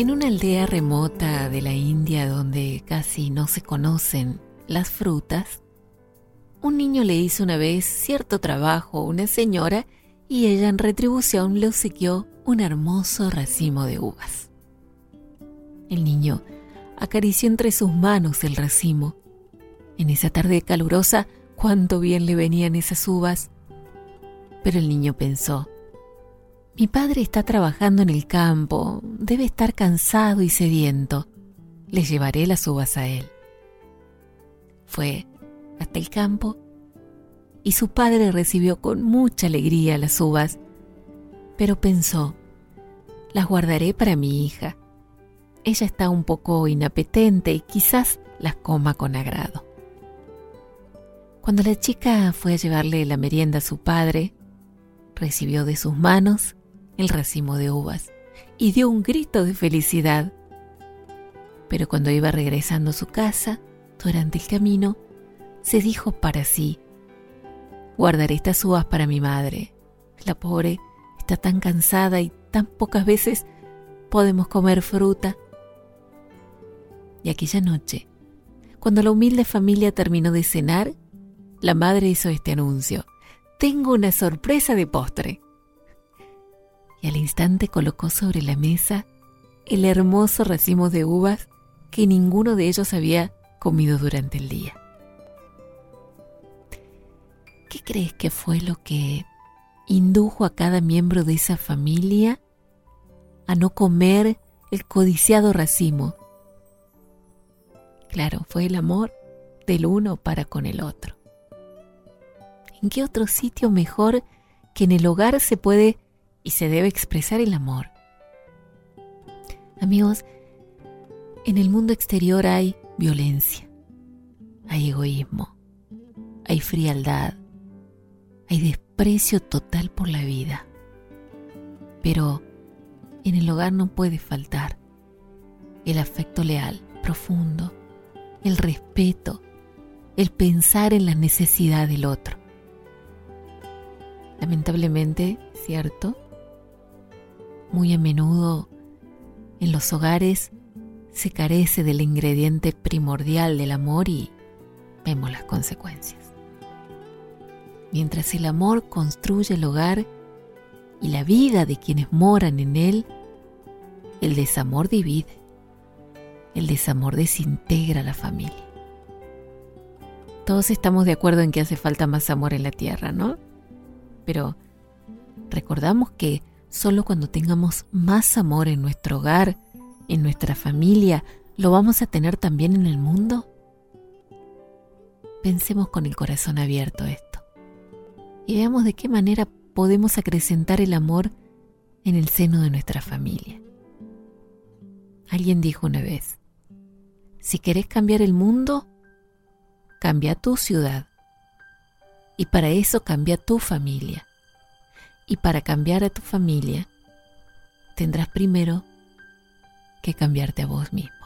En una aldea remota de la India donde casi no se conocen las frutas, un niño le hizo una vez cierto trabajo a una señora y ella en retribución le obsequió un hermoso racimo de uvas. El niño acarició entre sus manos el racimo. En esa tarde calurosa, cuánto bien le venían esas uvas. Pero el niño pensó: mi padre está trabajando en el campo, debe estar cansado y sediento. Le llevaré las uvas a él. Fue hasta el campo y su padre recibió con mucha alegría las uvas, pero pensó: las guardaré para mi hija. Ella está un poco inapetente y quizás las coma con agrado. Cuando la chica fue a llevarle la merienda a su padre, recibió de sus manos el racimo de uvas y dio un grito de felicidad. Pero cuando iba regresando a su casa, durante el camino, se dijo para sí: guardaré estas uvas para mi madre. La pobre está tan cansada y tan pocas veces podemos comer fruta. Y aquella noche, cuando la humilde familia terminó de cenar, la madre hizo este anuncio: tengo una sorpresa de postre. Y al instante colocó sobre la mesa el hermoso racimo de uvas que ninguno de ellos había comido durante el día. ¿Qué crees que fue lo que indujo a cada miembro de esa familia a no comer el codiciado racimo? Claro, fue el amor del uno para con el otro. ¿En qué otro sitio mejor que en el hogar se puede y se debe expresar el amor? Amigos, en el mundo exterior hay violencia, hay egoísmo, hay frialdad, hay desprecio total por la vida. Pero en el hogar no puede faltar el afecto leal, profundo, el respeto, el pensar en la necesidad del otro. Lamentablemente, ¿cierto? Muy a menudo en los hogares se carece del ingrediente primordial del amor y vemos las consecuencias. Mientras el amor construye el hogar y la vida de quienes moran en él, el desamor divide, el desamor desintegra a la familia. Todos estamos de acuerdo en que hace falta más amor en la tierra, ¿no? Pero recordamos que solo cuando tengamos más amor en nuestro hogar, en nuestra familia, ¿lo vamos a tener también en el mundo? Pensemos con el corazón abierto esto y veamos de qué manera podemos acrecentar el amor en el seno de nuestra familia. Alguien dijo una vez: si querés cambiar el mundo, cambia tu ciudad. Y para eso cambia tu familia. Y para cambiar a tu familia, tendrás primero que cambiarte a vos mismo.